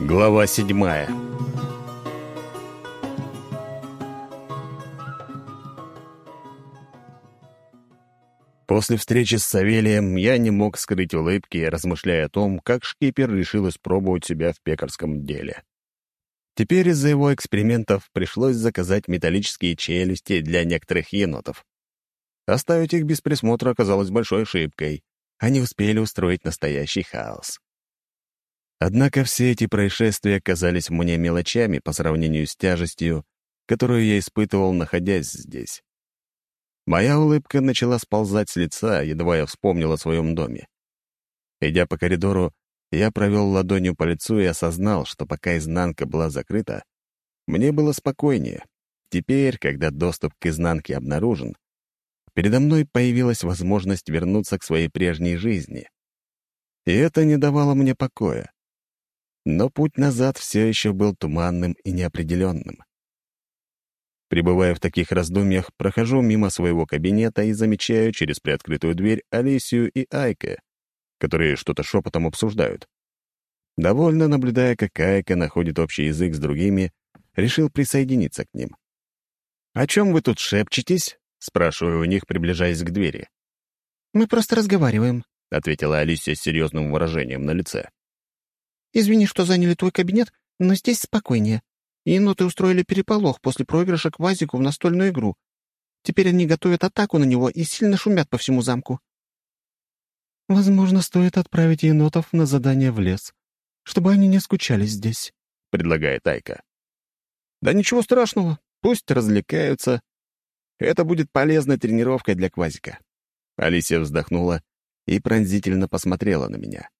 Глава 7. После встречи с Савелием я не мог скрыть улыбки, размышляя о том, как шкипер решил испробовать себя в пекарском деле. Теперь из-за его экспериментов пришлось заказать металлические челюсти для некоторых енотов. Оставить их без присмотра оказалось большой ошибкой. Они успели устроить настоящий хаос. Однако все эти происшествия казались мне мелочами по сравнению с тяжестью, которую я испытывал, находясь здесь. Моя улыбка начала сползать с лица, едва я вспомнил о своем доме. Идя по коридору, я провел ладонью по лицу и осознал, что пока изнанка была закрыта, мне было спокойнее. Теперь, когда доступ к изнанке обнаружен, передо мной появилась возможность вернуться к своей прежней жизни. И это не давало мне покоя. Но путь назад все еще был туманным и неопределенным. Пребывая в таких раздумьях, прохожу мимо своего кабинета и замечаю через приоткрытую дверь Алисию и Айка, которые что-то шепотом обсуждают. Довольно наблюдая, как Айка находит общий язык с другими, решил присоединиться к ним. «О чем вы тут шепчетесь?» — спрашиваю у них, приближаясь к двери. «Мы просто разговариваем», — ответила Алисия с серьезным выражением на лице. «Извини, что заняли твой кабинет, но здесь спокойнее. Еноты устроили переполох после проигрыша Квазику в настольную игру. Теперь они готовят атаку на него и сильно шумят по всему замку». «Возможно, стоит отправить енотов на задание в лес, чтобы они не скучали здесь», — предлагает Айка. «Да ничего страшного, пусть развлекаются. Это будет полезной тренировкой для Квазика». Алисия вздохнула и пронзительно посмотрела на меня.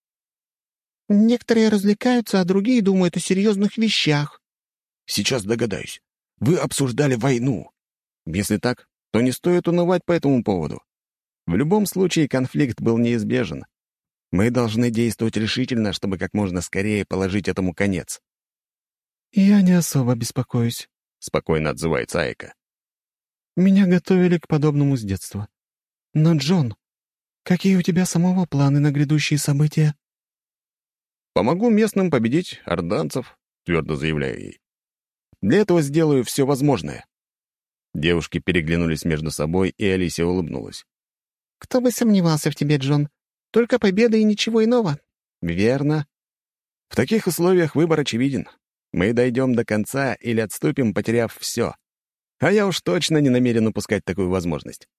«Некоторые развлекаются, а другие думают о серьезных вещах». «Сейчас догадаюсь. Вы обсуждали войну. Если так, то не стоит унывать по этому поводу. В любом случае конфликт был неизбежен. Мы должны действовать решительно, чтобы как можно скорее положить этому конец». «Я не особо беспокоюсь», — спокойно отзывается Айка. «Меня готовили к подобному с детства. Но, Джон, какие у тебя самого планы на грядущие события?» «Помогу местным победить орданцев», — твердо заявляю ей. «Для этого сделаю все возможное». Девушки переглянулись между собой, и Алисия улыбнулась. «Кто бы сомневался в тебе, Джон? Только победа и ничего иного». «Верно. В таких условиях выбор очевиден. Мы дойдем до конца или отступим, потеряв все. А я уж точно не намерен упускать такую возможность».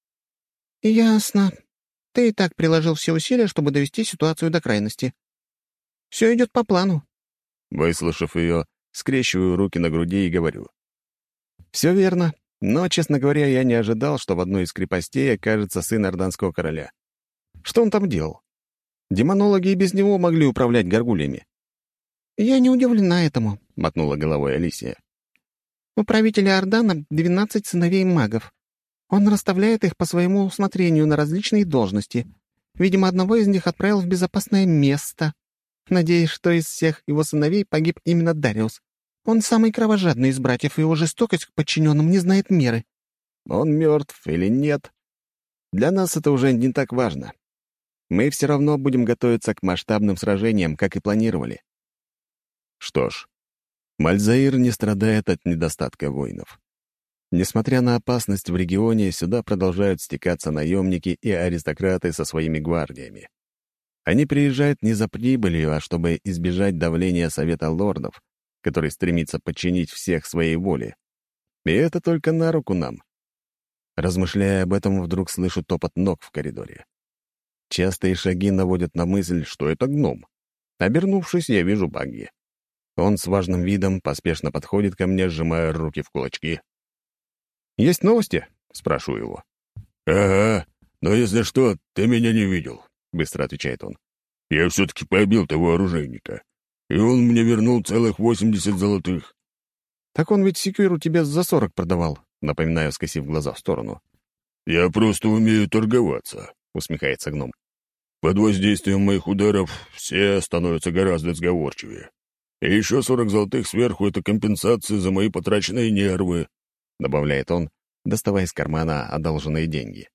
«Ясно. Ты и так приложил все усилия, чтобы довести ситуацию до крайности. Все идет по плану». Выслушав ее, скрещиваю руки на груди и говорю. «Все верно, но, честно говоря, я не ожидал, что в одной из крепостей окажется сын орданского короля. Что он там делал? Демонологи и без него могли управлять горгульями». «Я не удивлена этому», — мотнула головой Алисия. «У правителя Ордана 12 сыновей магов. Он расставляет их по своему усмотрению на различные должности. Видимо, одного из них отправил в безопасное место. Надеюсь, что из всех его сыновей погиб именно Дариус. Он самый кровожадный из братьев, и его жестокость к подчиненным не знает меры». «Он мертв или нет? Для нас это уже не так важно. Мы все равно будем готовиться к масштабным сражениям, как и планировали». Что ж, Мальзаир не страдает от недостатка воинов. Несмотря на опасность в регионе, сюда продолжают стекаться наемники и аристократы со своими гвардиями. Они приезжают не за прибылью, а чтобы избежать давления Совета лордов, который стремится подчинить всех своей воле. И это только на руку нам. Размышляя об этом, вдруг слышу топот ног в коридоре. Частые шаги наводят на мысль, что это гном. Обернувшись, я вижу Багги. Он с важным видом поспешно подходит ко мне, сжимая руки в кулачки. «Есть новости?» — спрашиваю его. «Ага, но если что, ты меня не видел», — быстро отвечает он. «Я все-таки побил того оружейника, и он мне вернул целых 80 золотых». «Так он ведь секиру тебе за 40 продавал», — напоминаю, скосив глаза в сторону. «Я просто умею торговаться», — усмехается гном. «Под воздействием моих ударов все становятся гораздо сговорчивее. И еще 40 золотых сверху — это компенсация за мои потраченные нервы», — добавляет он, доставая из кармана одолженные деньги.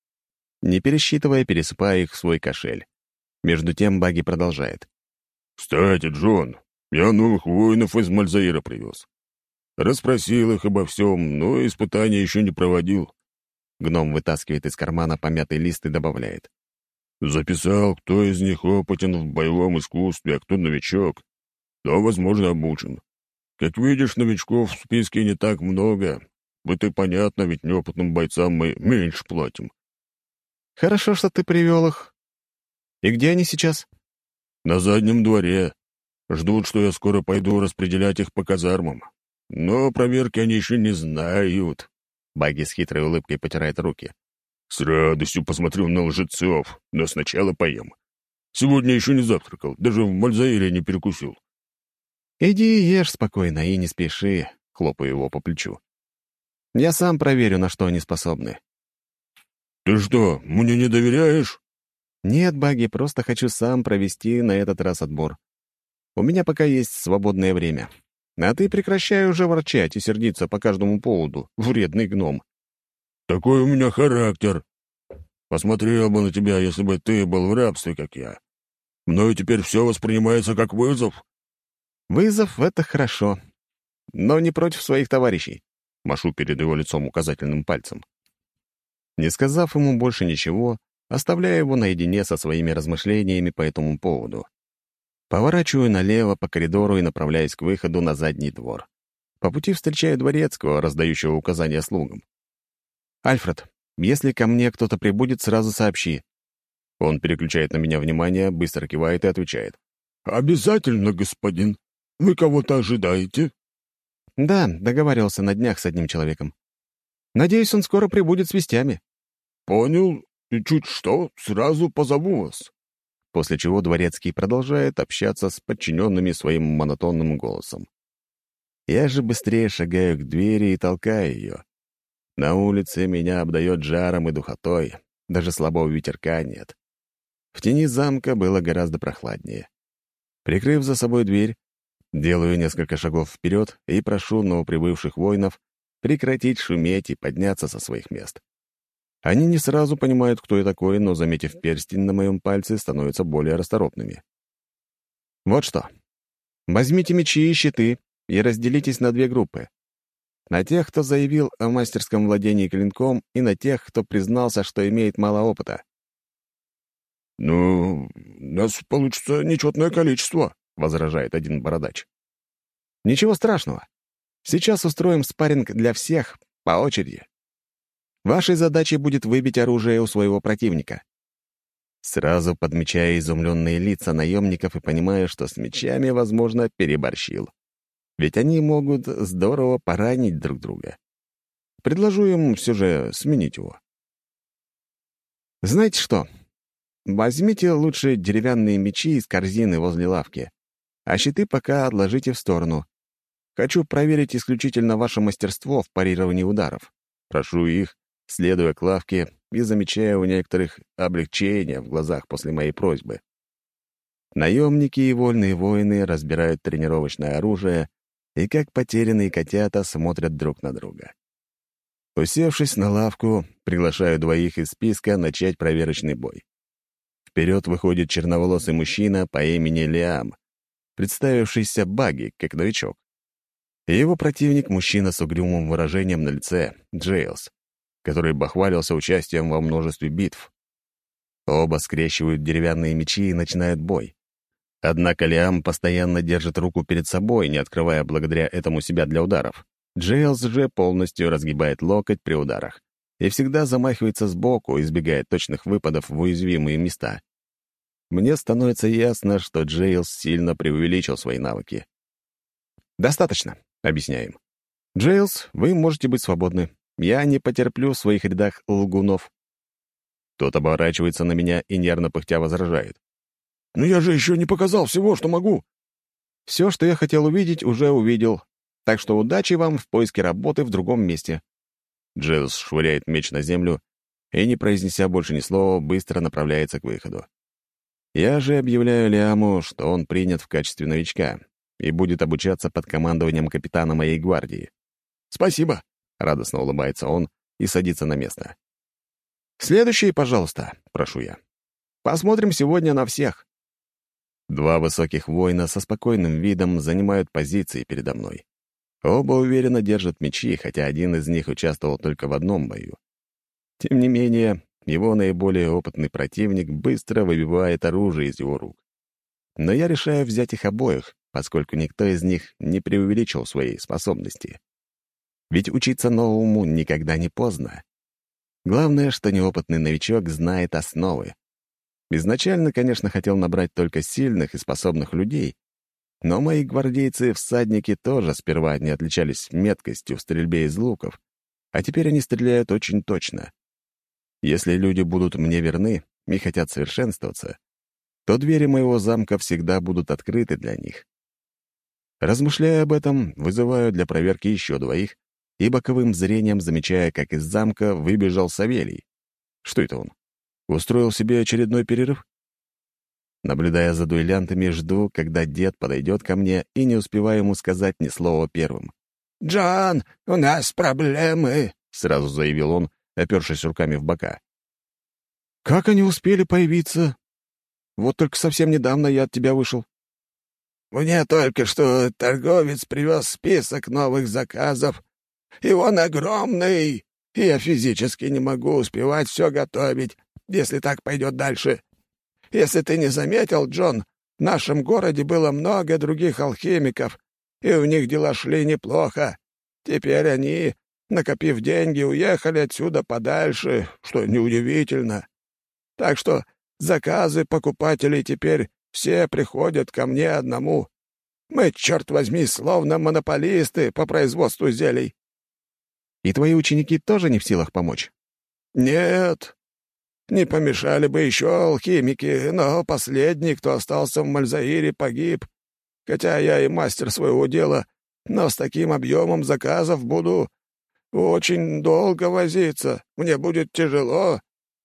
Не пересчитывая, пересыпая их в свой кошель. Между тем Багги продолжает. «Кстати, Джон, Я новых воинов из Мальзаира привез. Расспросил их обо всем, но испытания еще не проводил. Гном вытаскивает из кармана помятый лист и добавляет. Записал, кто из них опытен в боевом искусстве, а кто новичок. Да, возможно, обучен. Как видишь, новичков в списке не так много. Это и понятно, ведь неопытным бойцам мы меньше платим. Хорошо, что ты привел их. И где они сейчас? На заднем дворе. Ждут, что я скоро пойду распределять их по казармам. Но проверки они еще не знают. Багги с хитрой улыбкой потирает руки. С радостью посмотрю на лжецов, но сначала поем. Сегодня еще не завтракал, даже в Мальзаире не перекусил. Иди ешь спокойно и не спеши, хлопаю его по плечу. Я сам проверю, на что они способны. Ты что, мне не доверяешь? Нет, Багги, просто хочу сам провести на этот раз отбор. У меня пока есть свободное время. А ты прекращай уже ворчать и сердиться по каждому поводу, вредный гном. Такой у меня характер. Посмотрел бы на тебя, если бы ты был в рабстве, как я. Мною теперь все воспринимается как вызов. Вызов — это хорошо, но не против своих товарищей. Машу перед его лицом указательным пальцем. Не сказав ему больше ничего, оставляю его наедине со своими размышлениями по этому поводу. Поворачиваю налево по коридору и направляюсь к выходу на задний двор. По пути встречаю дворецкого, раздающего указания слугам. «Альфред, если ко мне кто-то прибудет, сразу сообщи». Он переключает на меня внимание, быстро кивает и отвечает. «Обязательно, господин. Вы кого-то ожидаете?» «Да, договаривался на днях с одним человеком. Надеюсь, он скоро прибудет с вестями». «Понял. И чуть что, сразу позову вас». После чего дворецкий продолжает общаться с подчиненными своим монотонным голосом. Я же быстрее шагаю к двери и толкаю ее. На улице меня обдает жаром и духотой, даже слабого ветерка нет. В тени замка было гораздо прохладнее. Прикрыв за собой дверь, делаю несколько шагов вперед и прошу новоприбывших воинов прекратить шуметь и подняться со своих мест. Они не сразу понимают, кто я такой, но, заметив перстень на моем пальце, становятся более расторопными. Вот что. Возьмите мечи и щиты и разделитесь на две группы. На тех, кто заявил о мастерском владении клинком, и на тех, кто признался, что имеет мало опыта. «Ну, у нас получится нечетное количество», — возражает один бородач. «Ничего страшного. Сейчас устроим спарринг для всех по очереди. Вашей задачей будет выбить оружие у своего противника». Сразу подмечаю изумленные лица наемников и понимаю, что с мечами, возможно, переборщил. Ведь они могут здорово поранить друг друга. Предложу им все же сменить его. Знаете что? Возьмите лучше деревянные мечи из корзины возле лавки, а щиты пока отложите в сторону. Хочу проверить исключительно ваше мастерство в парировании ударов. Прошу их, следуя к лавке, и замечая у некоторых облегчение в глазах после моей просьбы. Наемники и вольные воины разбирают тренировочное оружие и, как потерянные котята, смотрят друг на друга. Усевшись на лавку, приглашаю двоих из списка начать проверочный бой. Вперед выходит черноволосый мужчина по имени Лиам, представившийся Багги как новичок. И его противник — мужчина с угрюмым выражением на лице, Джейлс, который бахвалился участием во множестве битв. Оба скрещивают деревянные мечи и начинают бой. Однако Лиам постоянно держит руку перед собой, не открывая благодаря этому себя для ударов. Джейлс же полностью разгибает локоть при ударах и всегда замахивается сбоку, избегая точных выпадов в уязвимые места. Мне становится ясно, что Джейлс сильно преувеличил свои навыки. «Достаточно», — объясняем. «Джейлс, вы можете быть свободны. Я не потерплю в своих рядах лгунов». Тот оборачивается на меня и нервно пыхтя возражает. «Но я же еще не показал всего, что могу». «Все, что я хотел увидеть, уже увидел. Так что удачи вам в поиске работы в другом месте». Джейлс швыряет меч на землю и, не произнеся больше ни слова, быстро направляется к выходу. Я же объявляю Лиаму, что он принят в качестве новичка и будет обучаться под командованием капитана моей гвардии. «Спасибо», — радостно улыбается он и садится на место. «Следующий, пожалуйста», — прошу я. «Посмотрим сегодня на всех». Два высоких воина со спокойным видом занимают позиции передо мной. Оба уверенно держат мечи, хотя один из них участвовал только в одном бою. Тем не менее, его наиболее опытный противник быстро выбивает оружие из его рук. Но я решаю взять их обоих, поскольку никто из них не преувеличил свои способности. Ведь учиться новому никогда не поздно. Главное, что неопытный новичок знает основы. Изначально, конечно, хотел набрать только сильных и способных людей, но мои гвардейцы-всадники тоже сперва не отличались меткостью в стрельбе из луков, а теперь они стреляют очень точно. Если люди будут мне верны и хотят совершенствоваться, то двери моего замка всегда будут открыты для них. Размышляя об этом, вызываю для проверки еще двоих и боковым зрением замечая, как из замка выбежал Савелий. Что это он? Устроил себе очередной перерыв? Наблюдая за дуэлянтами, жду, когда дед подойдет ко мне, и не успеваю ему сказать ни слова первым. «Джон, у нас проблемы», — сразу заявил он, опершись руками в бока. «Как они успели появиться? Вот только совсем недавно я от тебя вышел». «Мне только что торговец привез список новых заказов, и он огромный, и я физически не могу успевать все готовить, если так пойдет дальше. Если ты не заметил, Джон, в нашем городе было много других алхимиков, и у них дела шли неплохо. Теперь они, накопив деньги, уехали отсюда подальше, что неудивительно. Так что заказы покупателей теперь все приходят ко мне одному. Мы, черт возьми, словно монополисты по производству зелий». «И твои ученики тоже не в силах помочь?» «Нет. Не помешали бы еще алхимики, но последний, кто остался в Мальзаире, погиб. Хотя я и мастер своего дела, но с таким объемом заказов буду очень долго возиться. Мне будет тяжело».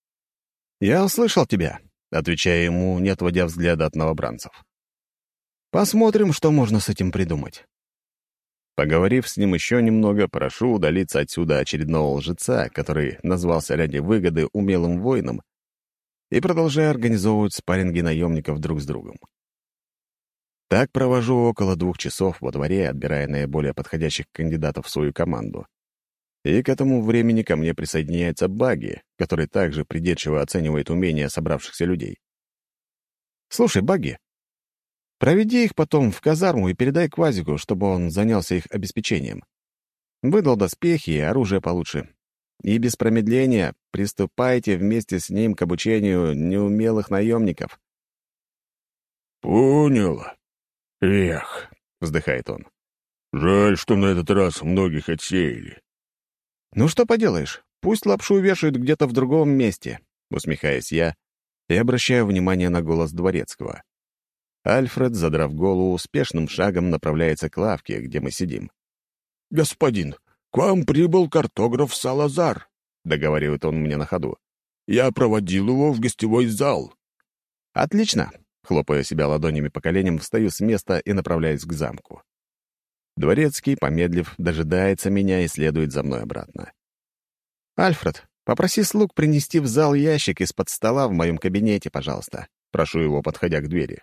«Я услышал тебя», — отвечая ему, не отводя взгляда от новобранцев. «Посмотрим, что можно с этим придумать». Поговорив с ним еще немного, прошу удалиться отсюда очередного лжеца, который назвался ради выгоды умелым воином, и продолжаю организовывать спарринги наемников друг с другом. Так провожу около 2 часов во дворе, отбирая наиболее подходящих кандидатов в свою команду. И к этому времени ко мне присоединяется Багги, который также придирчиво оценивает умения собравшихся людей. «Слушай, Багги, проведи их потом в казарму и передай Квазику, чтобы он занялся их обеспечением. Выдал доспехи и оружие получше. И без промедления приступайте вместе с ним к обучению неумелых наемников». «Понял. Эх», — вздыхает он. «Жаль, что на этот раз многих отсеяли». «Ну что поделаешь, пусть лапшу вешают где-то в другом месте», — усмехаюсь я и обращаю внимание на голос дворецкого. Альфред, задрав голову, успешным шагом направляется к лавке, где мы сидим. «Господин, к вам прибыл картограф Салазар», — договаривает он мне на ходу. «Я проводил его в гостевой зал». «Отлично», — хлопая себя ладонями по коленям, встаю с места и направляюсь к замку. Дворецкий, помедлив, дожидается меня и следует за мной обратно. «Альфред, попроси слуг принести в зал ящик из-под стола в моем кабинете, пожалуйста», — прошу его, подходя к двери.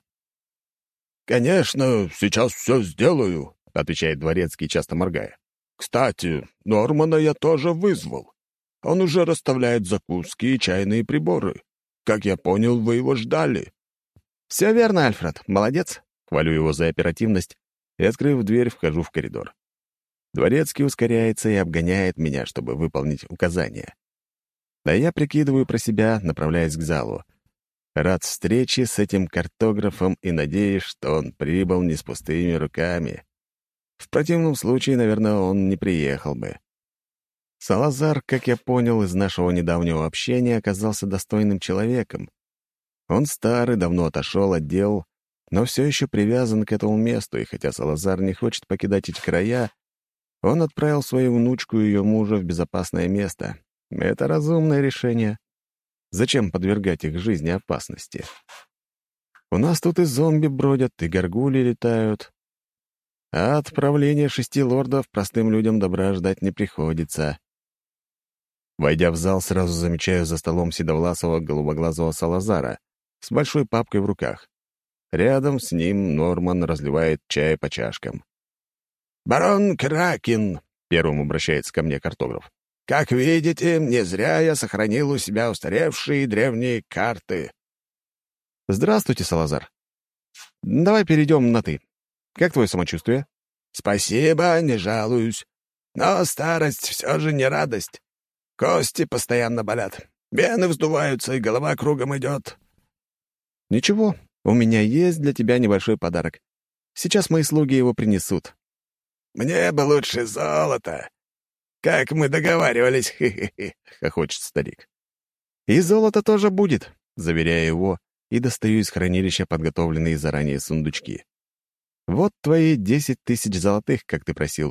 «Конечно, сейчас все сделаю», — отвечает дворецкий, часто моргая. «Кстати, Нормана я тоже вызвал. Он уже расставляет закуски и чайные приборы. Как я понял, вы его ждали». «Все верно, Альфред, молодец», — хвалю его за оперативность и, открыв дверь, вхожу в коридор. Дворецкий ускоряется и обгоняет меня, чтобы выполнить указания. Да я прикидываю про себя, направляясь к залу. Рад встрече с этим картографом и надеюсь, что он прибыл не с пустыми руками. В противном случае, наверное, он не приехал бы. Салазар, как я понял из нашего недавнего общения, оказался достойным человеком. Он старый, давно отошел от дел, но все еще привязан к этому месту, и хотя Салазар не хочет покидать эти края, он отправил свою внучку и ее мужа в безопасное место. Это разумное решение. Зачем подвергать их жизни опасности? У нас тут и зомби бродят, и горгули летают. А от правления 6 лордов простым людям добра ждать не приходится. Войдя в зал, сразу замечаю за столом седовласого голубоглазого Салазара с большой папкой в руках. Рядом с ним Норман разливает чай по чашкам. «Барон Кракен», — первым обращается ко мне картограф. «Как видите, не зря я сохранил у себя устаревшие древние карты». «Здравствуйте, Салазар. Давай перейдем на «ты». Как твое самочувствие?» «Спасибо, не жалуюсь. Но старость все же не радость. Кости постоянно болят, вены вздуваются, и голова кругом идет». «Ничего, у меня есть для тебя небольшой подарок. Сейчас мои слуги его принесут». «Мне бы лучше золото. Как мы договаривались, хе-хе-хе», — хохочет старик. «И золото тоже будет», — заверяю его, и достаю из хранилища подготовленные заранее сундучки. «Вот твои 10 000 золотых, как ты просил».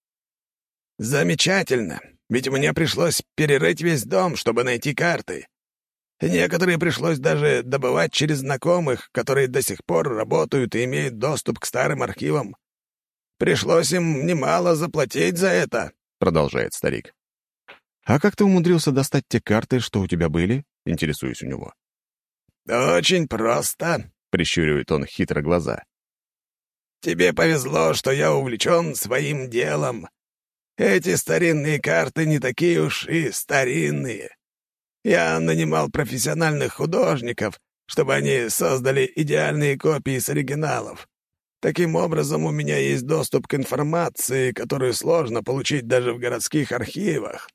«Замечательно, ведь мне пришлось перерыть весь дом, чтобы найти карты. Некоторые пришлось даже добывать через знакомых, которые до сих пор работают и имеют доступ к старым архивам. Пришлось им немало заплатить за это», — продолжает старик. «А как ты умудрился достать те карты, что у тебя были?» — интересуюсь у него. «Очень просто», — прищуривает он хитро глаза. «Тебе повезло, что я увлечен своим делом. Эти старинные карты не такие уж и старинные. Я нанимал профессиональных художников, чтобы они создали идеальные копии с оригиналов. Таким образом, у меня есть доступ к информации, которую сложно получить даже в городских архивах».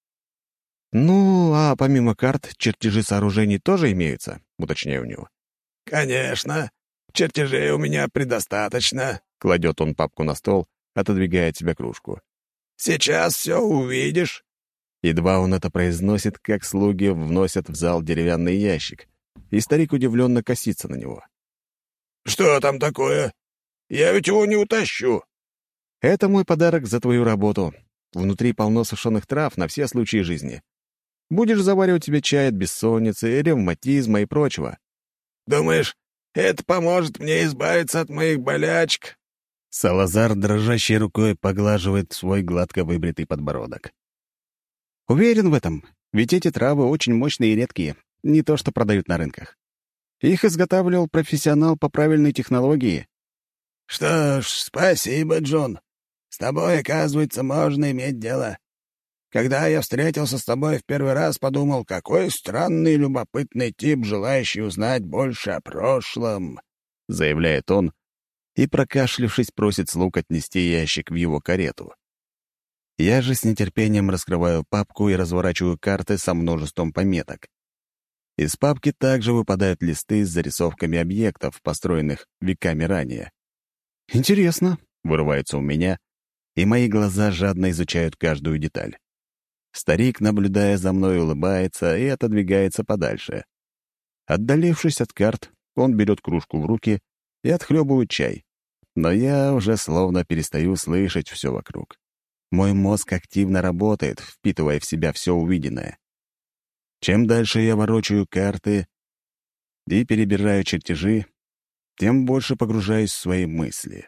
«Ну, а помимо карт, чертежи сооружений тоже имеются?» — уточняю у него. «Конечно. Чертежей у меня предостаточно», — кладет он папку на стол, отодвигая от себя кружку. «Сейчас все увидишь». Едва он это произносит, как слуги вносят в зал деревянный ящик, и старик удивленно косится на него. «Что там такое? Я ведь его не утащу». «Это мой подарок за твою работу. Внутри полно сушеных трав на все случаи жизни. Будешь заваривать себе чай от бессонницы, ревматизма и прочего». «Думаешь, это поможет мне избавиться от моих болячек?» Салазар дрожащей рукой поглаживает свой гладко выбритый подбородок. «Уверен в этом, ведь эти травы очень мощные и редкие, не то что продают на рынках. Их изготавливал профессионал по правильной технологии». «Что ж, спасибо, Джон. С тобой, оказывается, можно иметь дело. Когда я встретился с тобой в первый раз, подумал, какой странный любопытный тип, желающий узнать больше о прошлом», — заявляет он, и, прокашлявшись, просит слуг отнести ящик в его карету. Я же с нетерпением раскрываю папку и разворачиваю карты со множеством пометок. Из папки также выпадают листы с зарисовками объектов, построенных веками ранее. «Интересно», — вырывается у меня, и мои глаза жадно изучают каждую деталь. Старик, наблюдая за мной, улыбается и отодвигается подальше. Отдалившись от карт, он берет кружку в руки и отхлебывает чай. Но я уже словно перестаю слышать все вокруг. Мой мозг активно работает, впитывая в себя все увиденное. Чем дальше я ворочаю карты и перебираю чертежи, тем больше погружаюсь в свои мысли.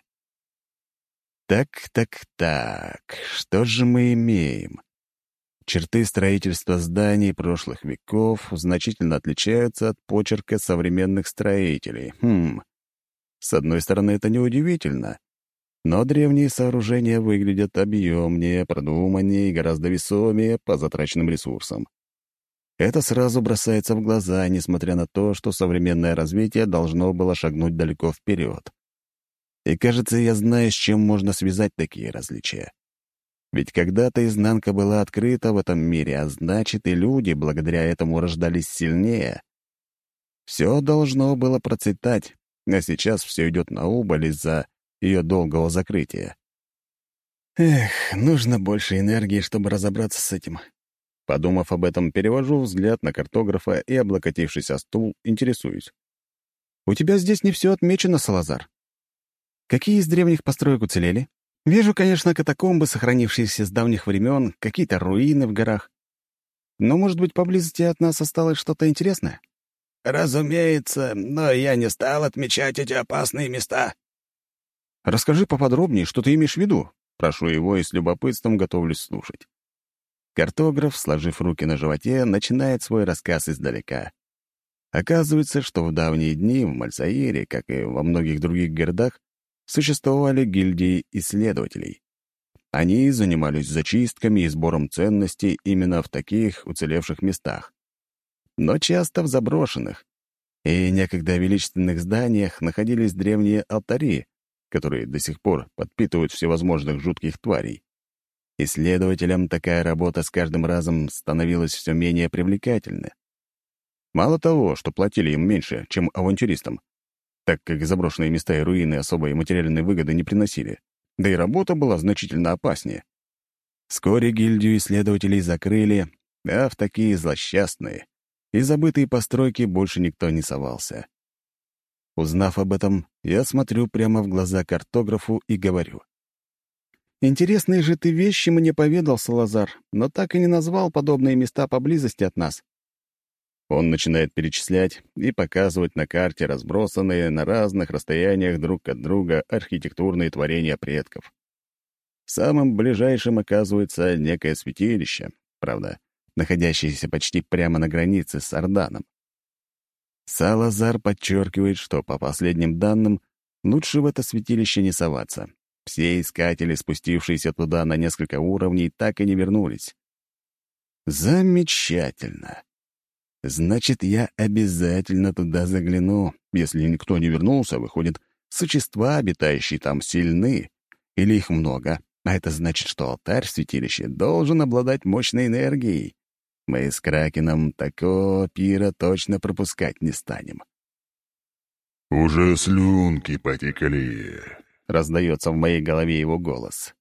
Так, что же мы имеем? Черты строительства зданий прошлых веков значительно отличаются от почерка современных строителей. С одной стороны, это неудивительно, но древние сооружения выглядят объемнее, продуманнее и гораздо весомее по затраченным ресурсам. Это сразу бросается в глаза, несмотря на то, что современное развитие должно было шагнуть далеко вперед. И кажется, я знаю, с чем можно связать такие различия. Ведь когда-то изнанка была открыта в этом мире, а значит, и люди благодаря этому рождались сильнее. Все должно было процветать, а сейчас все идет на убыль из-за ее долгого закрытия. Нужно больше энергии, чтобы разобраться с этим. Подумав об этом, перевожу взгляд на картографа и, облокотившись о стул, интересуюсь. «У тебя здесь не все отмечено, Салазар. Какие из древних построек уцелели? Вижу, конечно, катакомбы, сохранившиеся с давних времен, какие-то руины в горах. Но, может быть, поблизости от нас осталось что-то интересное?» «Разумеется, но я не стал отмечать эти опасные места». «Расскажи поподробнее, что ты имеешь в виду?» Прошу его и с любопытством готовлюсь слушать. Картограф, сложив руки на животе, начинает свой рассказ издалека. Оказывается, что в давние дни в Мальсаире, как и во многих других городах, существовали гильдии исследователей. Они занимались зачистками и сбором ценностей именно в таких уцелевших местах. Но часто в заброшенных и некогда величественных зданиях находились древние алтари, которые до сих пор подпитывают всевозможных жутких тварей. Исследователям такая работа с каждым разом становилась все менее привлекательной. Мало того, что платили им меньше, чем авантюристам, так как заброшенные места и руины особой материальной выгоды не приносили, да и работа была значительно опаснее. Вскоре гильдию исследователей закрыли, а в такие злосчастные и забытые постройки больше никто не совался. Узнав об этом, я смотрю прямо в глаза картографу и говорю: «Интересные же ты вещи мне поведал, Салазар, но так и не назвал подобные места поблизости от нас». Он начинает перечислять и показывать на карте разбросанные на разных расстояниях друг от друга архитектурные творения предков. Самым ближайшим оказывается некое святилище, правда, находящееся почти прямо на границе с Орданом. Салазар подчеркивает, что, по последним данным, лучше в это святилище не соваться. Все искатели, спустившиеся туда на несколько уровней, так и не вернулись. Замечательно. Значит, я обязательно туда загляну. Если никто не вернулся, выходит, существа, обитающие там, сильны, или их много, а это значит, что алтарь в святилище должен обладать мощной энергией. Мы с Кракеном такого пира точно пропускать не станем. «Уже слюнки потекли», — раздается в моей голове его голос.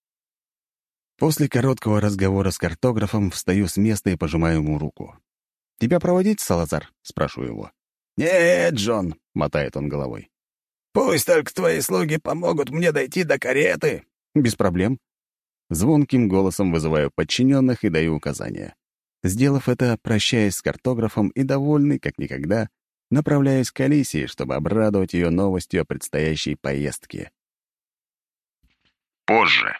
После короткого разговора с картографом встаю с места и пожимаю ему руку. «Тебя проводить, Салазар?» — спрашиваю его. «Нет, Джон», — мотает он головой. «пусть только твои слуги помогут мне дойти до кареты». «Без проблем». Звонким голосом вызываю подчиненных и даю указания. Сделав это, прощаясь с картографом и, довольный, как никогда, направляюсь к Алисии, чтобы обрадовать ее новостью о предстоящей поездке. Позже.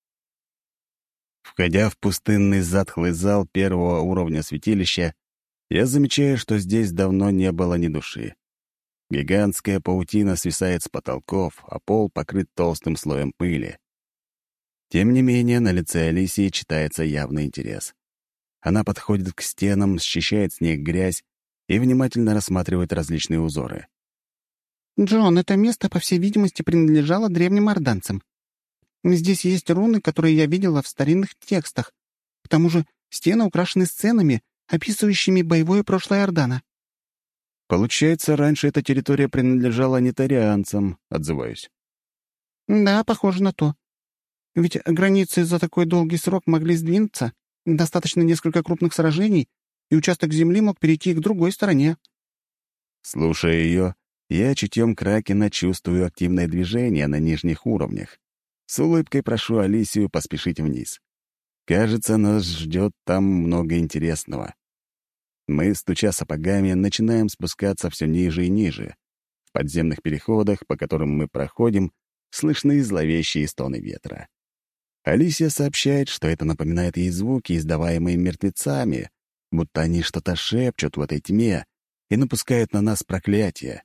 Входя в пустынный затхлый зал первого уровня святилища, я замечаю, что здесь давно не было ни души. Гигантская паутина свисает с потолков, а пол покрыт толстым слоем пыли. Тем не менее, на лице Алисии читается явный интерес. Она подходит к стенам, счищает с них грязь и внимательно рассматривает различные узоры. «Джон, это место, по всей видимости, принадлежало древним орданцам. Здесь есть руны, которые я видела в старинных текстах. К тому же стены украшены сценами, описывающими боевое прошлое Ордана». «Получается, раньше эта территория принадлежала нетарианцам», — отзываюсь. «Да, похоже на то. Ведь границы за такой долгий срок могли сдвинуться. Достаточно несколько крупных сражений, и участок земли мог перейти к другой стороне». Слушая ее, я чутьем Кракена чувствую активное движение на нижних уровнях. С улыбкой прошу Алисию поспешить вниз. Кажется, нас ждет там много интересного. Мы, стуча сапогами, начинаем спускаться все ниже и ниже. В подземных переходах, по которым мы проходим, слышны зловещие стоны ветра. Алисия сообщает, что это напоминает ей звуки, издаваемые мертвецами, будто они что-то шепчут в этой тьме и напускают на нас проклятие.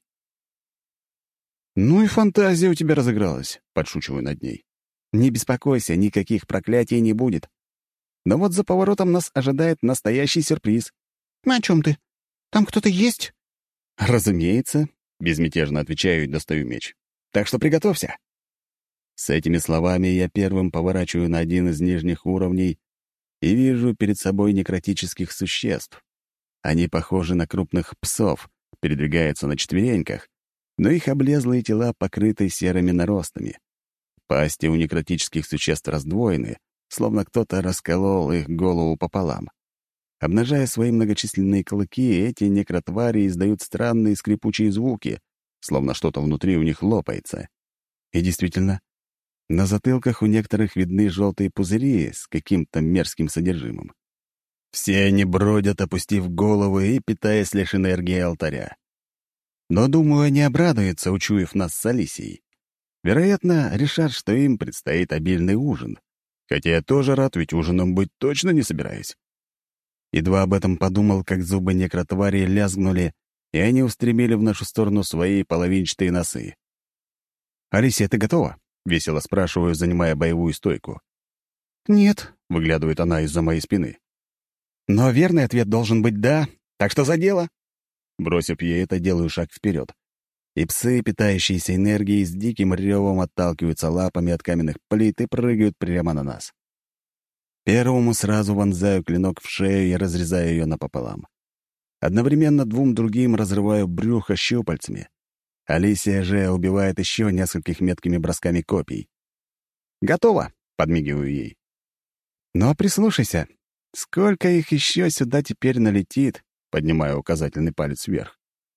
«Ну и фантазия у тебя разыгралась», — подшучиваю над ней. «Не беспокойся, никаких проклятий не будет. Но вот за поворотом нас ожидает настоящий сюрприз». «О чем ты? Там кто-то есть?» «Разумеется», — безмятежно отвечаю и достаю меч. «Так что приготовься». С этими словами я первым поворачиваю на один из нижних уровней и вижу перед собой некротических существ. Они похожи на крупных псов, передвигаются на четвереньках, но их облезлые тела покрыты серыми наростами. Пасти у некротических существ раздвоены, словно кто-то расколол их голову пополам. Обнажая свои многочисленные клыки, эти некротвари издают странные скрипучие звуки, словно что-то внутри у них лопается. И действительно, на затылках у некоторых видны желтые пузыри с каким-то мерзким содержимым. Все они бродят, опустив головы и питаясь лишь энергией алтаря. Но, думаю, они обрадуются, учуяв нас с Алисией. Вероятно, решат, что им предстоит обильный ужин. Хотя я тоже рад, ведь ужином быть точно не собираюсь. Едва об этом подумал, как зубы некротвари лязгнули, и они устремили в нашу сторону свои половинчатые носы. «Алисия, ты готова?» — весело спрашиваю, занимая боевую стойку. «Нет», — выглядывает она из-за моей спины. «Но верный ответ должен быть «да», так что за дело!» Бросив ей это, делаю шаг вперед. И псы, питающиеся энергией, с диким ревом отталкиваются лапами от каменных плит и прыгают прямо на нас. Первому сразу вонзаю клинок в шею и разрезаю ее напополам. Одновременно двум другим разрываю брюхо щупальцами. Алисия же убивает еще нескольких меткими бросками копий. «Готово!» — подмигиваю ей. «Но прислушайся, сколько их еще сюда теперь налетит?» — поднимаю указательный палец вверх.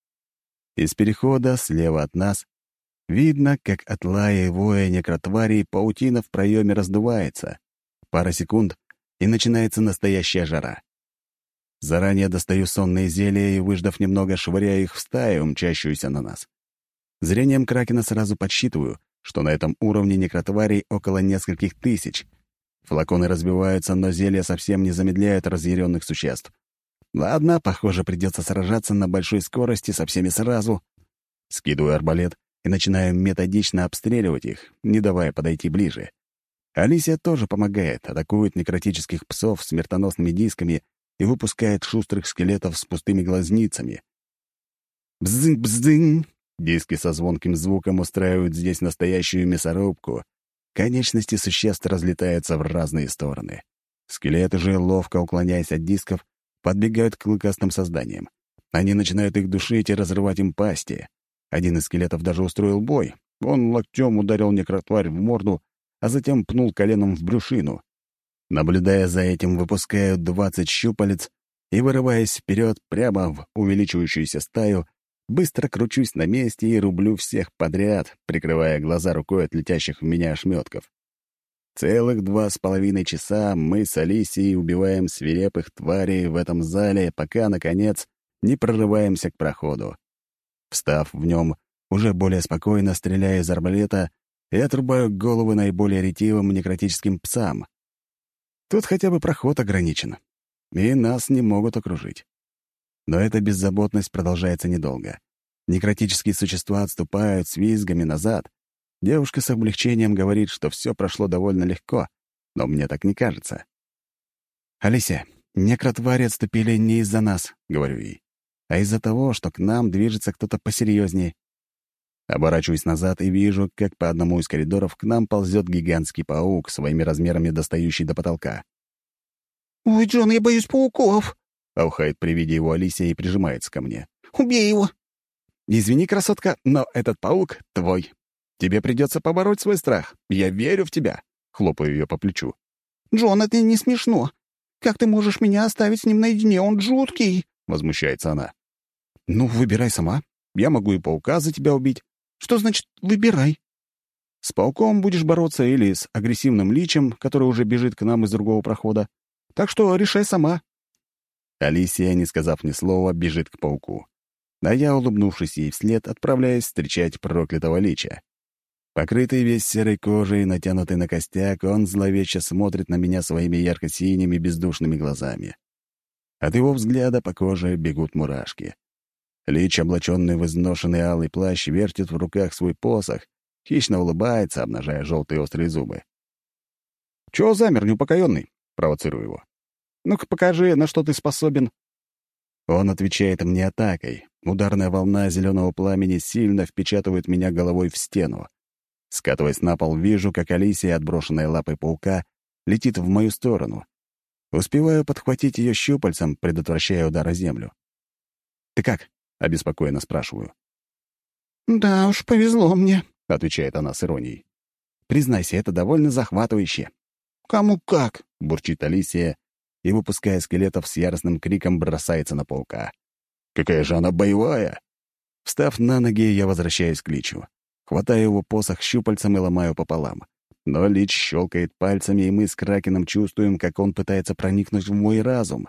Из перехода слева от нас видно, как от лая и воя некротварей паутина в проеме раздувается. Пара секунд, и начинается настоящая жара. Заранее достаю сонные зелья и, выждав немного, швыряю их в стаю, мчащуюся на нас. Зрением кракена сразу подсчитываю, что на этом уровне некротварей около нескольких тысяч. Флаконы разбиваются, но зелья совсем не замедляют разъяренных существ. Ладно, похоже, придется сражаться на большой скорости со всеми сразу. Скидываю арбалет и начинаю методично обстреливать их, не давая подойти ближе. Алисия тоже помогает, атакует некротических псов смертоносными дисками и выпускает шустрых скелетов с пустыми глазницами. Бздынь-бздынь! Диски со звонким звуком устраивают здесь настоящую мясорубку. Конечности существ разлетаются в разные стороны. Скелеты же, ловко уклоняясь от дисков, подбегают к клыкастым созданиям. Они начинают их душить и разрывать им пасти. Один из скелетов даже устроил бой. Он локтем ударил некротварь в морду, а затем пнул коленом в брюшину. Наблюдая за этим, выпускаю 20 щупалец и, вырываясь вперед прямо в увеличивающуюся стаю, быстро кручусь на месте и рублю всех подряд, прикрывая глаза рукой от летящих в меня ошметков. Целых 2,5 часа мы с Алисией убиваем свирепых тварей в этом зале, пока, наконец, не прорываемся к проходу. Встав в нем, уже более спокойно стреляю из арбалета и отрубаю головы наиболее ретивым некротическим псам. Тут хотя бы проход ограничен, и нас не могут окружить. Но эта беззаботность продолжается недолго. Некротические существа отступают с визгами назад. Девушка с облегчением говорит, что все прошло довольно легко, но мне так не кажется. «Алисия, некротвари отступили не из-за нас», — говорю ей, «а из-за того, что к нам движется кто-то посерьезнее». Оборачиваюсь назад и вижу, как по одному из коридоров к нам ползет гигантский паук, своими размерами достающий до потолка. «Ой, Джон, я боюсь пауков!» — аухает при виде его Алисия и прижимается ко мне. «Убей его!» «Извини, красотка, но этот паук твой. Тебе придется побороть свой страх. Я верю в тебя!» — хлопаю ее по плечу. «Джон, это не смешно. Как ты можешь меня оставить с ним наедине? Он жуткий!» — возмущается она. «Ну, выбирай сама. Я могу и паука за тебя убить». «Что значит «выбирай»?» «С пауком будешь бороться или с агрессивным личем, который уже бежит к нам из другого прохода. Так что решай сама». Алисия, не сказав ни слова, бежит к пауку. А я, улыбнувшись ей вслед, отправляюсь встречать проклятого лича. Покрытый весь серой кожей, натянутый на костяк, он зловеще смотрит на меня своими ярко-синими бездушными глазами. От его взгляда по коже бегут мурашки. Лич, облаченный в изношенный алый плащ, вертит в руках свой посох, хищно улыбается, обнажая желтые острые зубы. «Чего замер, неупокоенный?» — провоцирую его. «Ну-ка покажи, на что ты способен». Он отвечает мне атакой. Ударная волна зеленого пламени сильно впечатывает меня головой в стену. Скатываясь на пол, вижу, как Алисия, отброшенная лапой паука, летит в мою сторону. Успеваю подхватить ее щупальцем, предотвращая удар о землю. «Ты как?» — обеспокоенно спрашиваю. «Да уж, повезло мне», — отвечает она с иронией. «Признайся, это довольно захватывающе». «Кому как?» — бурчит Алисия и, выпуская скелетов, с яростным криком бросается на паука. «Какая же она боевая!» Встав на ноги, я возвращаюсь к личу. Хватаю его посох щупальцем и ломаю пополам. Но лич щелкает пальцами, и мы с Кракеном чувствуем, как он пытается проникнуть в мой разум.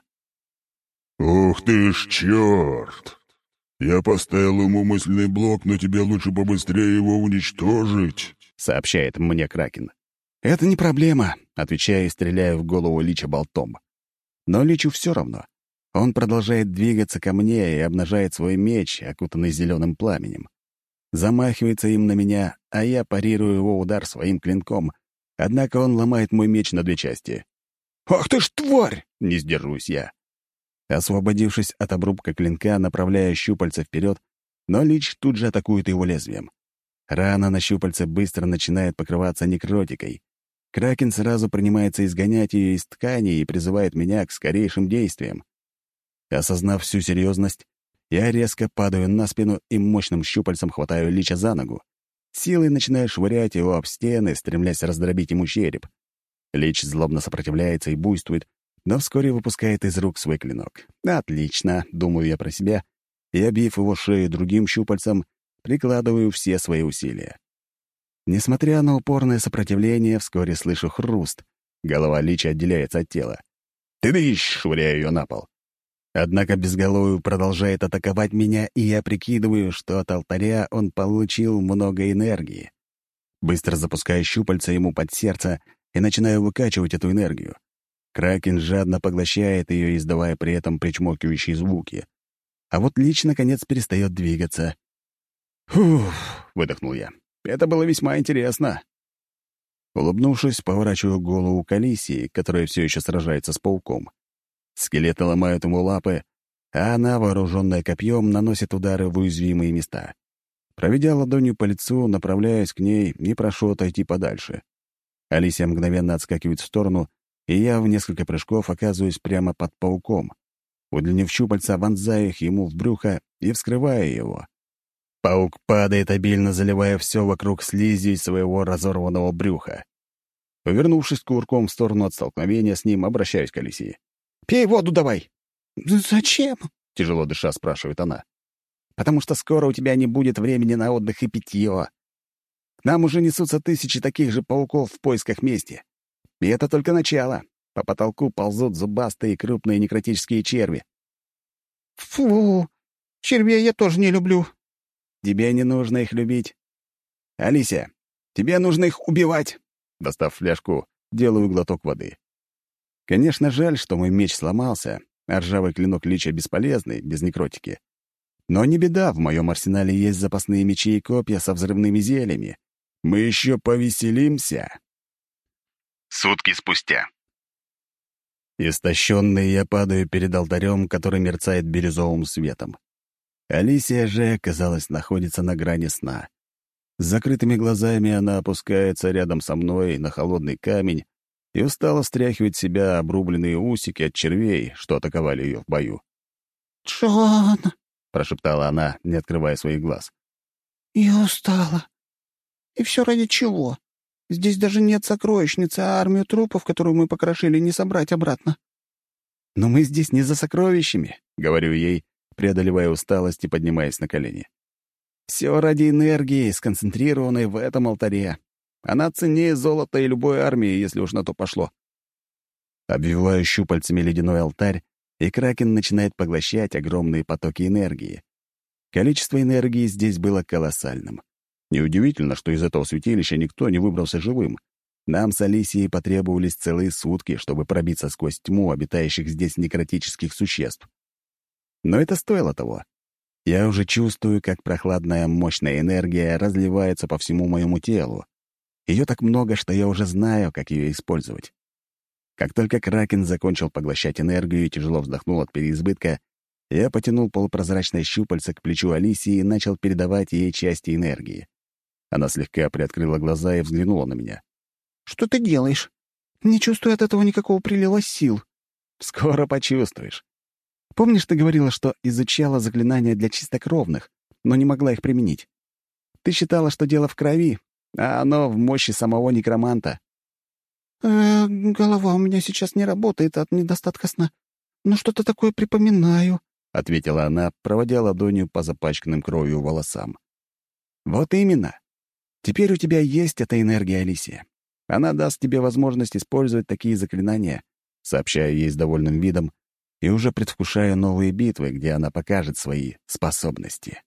«Ух ты ж, черт! Я поставил ему мысленный блок, но тебе лучше побыстрее его уничтожить», — сообщает мне Кракен. «Это не проблема», — отвечаю и стреляю в голову лича болтом. Но личу все равно. Он продолжает двигаться ко мне и обнажает свой меч, окутанный зеленым пламенем. Замахивается им на меня, а я парирую его удар своим клинком, однако он ломает мой меч на 2 части. «Ах ты ж тварь!» — не сдерживаюсь я. Освободившись от обрубка клинка, направляю щупальца вперед, но Лич тут же атакует его лезвием. Рана на щупальце быстро начинает покрываться некротикой. Кракен сразу принимается изгонять ее из ткани и призывает меня к скорейшим действиям. Осознав всю серьезность, я резко падаю на спину и мощным щупальцем хватаю Лича за ногу. Силой начинаю швырять его об стены, стремлясь раздробить ему череп. Лич злобно сопротивляется и буйствует, но вскоре выпускает из рук свой клинок. «Отлично», — думаю я про себя, и, обив его шею другим щупальцем, прикладываю все свои усилия. Несмотря на упорное сопротивление, вскоре слышу хруст. Голова Лича отделяется от тела. «Ты-дыщ!» — швыряю ее на пол. Однако безголовый продолжает атаковать меня, и я прикидываю, что от алтаря он получил много энергии. Быстро запускаю щупальца ему под сердце и начинаю выкачивать эту энергию. Кракен жадно поглощает ее, издавая при этом причмокивающие звуки. А вот Лич, наконец, перестает двигаться. «Фух!» — выдохнул я. «Это было весьма интересно». Улыбнувшись, поворачиваю голову к Алисии, которая все еще сражается с пауком. Скелеты ломают ему лапы, а она, вооруженная копьем, наносит удары в уязвимые места. Проведя ладонью по лицу, направляюсь к ней и прошу отойти подальше. Алисия мгновенно отскакивает в сторону, и я в несколько прыжков оказываюсь прямо под пауком. Удлинив щупальца, вонзаю их ему в брюхо и вскрываю его. Паук падает, обильно заливая все вокруг слизью из своего разорванного брюха. Повернувшись кувырком в сторону от столкновения с ним, обращаюсь к Алисии. «Пей воду давай!» «Зачем?» — тяжело дыша спрашивает она. «Потому что скоро у тебя не будет времени на отдых и питье. К нам уже несутся 1000 таких же пауков в поисках мести. И это только начало. По потолку ползут зубастые и крупные некротические черви». «Фу! Червей я тоже не люблю». «Тебе не нужно их любить. Алисия, тебе нужно их убивать!» Достав фляжку, делаю глоток воды. Конечно, жаль, что мой меч сломался, а ржавый клинок Лича бесполезный, без некротики. Но не беда, в моем арсенале есть запасные мечи и копья со взрывными зельями. Мы еще повеселимся. Сутки спустя. Истощенный, я падаю перед алтарем, который мерцает бирюзовым светом. Алисия же, казалось, находится на грани сна. С закрытыми глазами она опускается рядом со мной на холодный камень и устало стряхивает с себя обрубленные усики от червей, что атаковали ее в бою. «Джон!» — прошептала она, не открывая своих глаз. «Я устала. И все ради чего? Здесь даже нет сокровищницы, а армию трупов, которую мы покрошили, не собрать обратно». «Но мы здесь не за сокровищами», — говорю ей, преодолевая усталость и поднимаясь на колени. «Все ради энергии, сконцентрированной в этом алтаре. Она ценнее золота и любой армии, если уж на то пошло». Обвиваю щупальцами ледяной алтарь, и Кракен начинает поглощать огромные потоки энергии. Количество энергии здесь было колоссальным. Неудивительно, что из этого святилища никто не выбрался живым. Нам с Алисией потребовались целые сутки, чтобы пробиться сквозь тьму обитающих здесь некротических существ. Но это стоило того. Я уже чувствую, как прохладная мощная энергия разливается по всему моему телу. Ее так много, что я уже знаю, как ее использовать. Как только Кракен закончил поглощать энергию и тяжело вздохнул от переизбытка, я потянул полупрозрачное щупальце к плечу Алисии и начал передавать ей части энергии. Она слегка приоткрыла глаза и взглянула на меня. «Что ты делаешь? Не чувствую от этого никакого прилива сил». «Скоро почувствуешь. Помнишь, ты говорила, что изучала заклинания для чистокровных, но не могла их применить? Ты считала, что дело в крови, а оно в мощи самого некроманта». Голова у меня сейчас не работает от недостатка сна. Но что-то такое припоминаю», — ответила она, проводя ладонью по запачканным кровью волосам. «Вот именно. Теперь у тебя есть эта энергия, Алисия. Она даст тебе возможность использовать такие заклинания», — сообщаю ей с довольным видом, и уже предвкушаю новые битвы, где она покажет свои способности.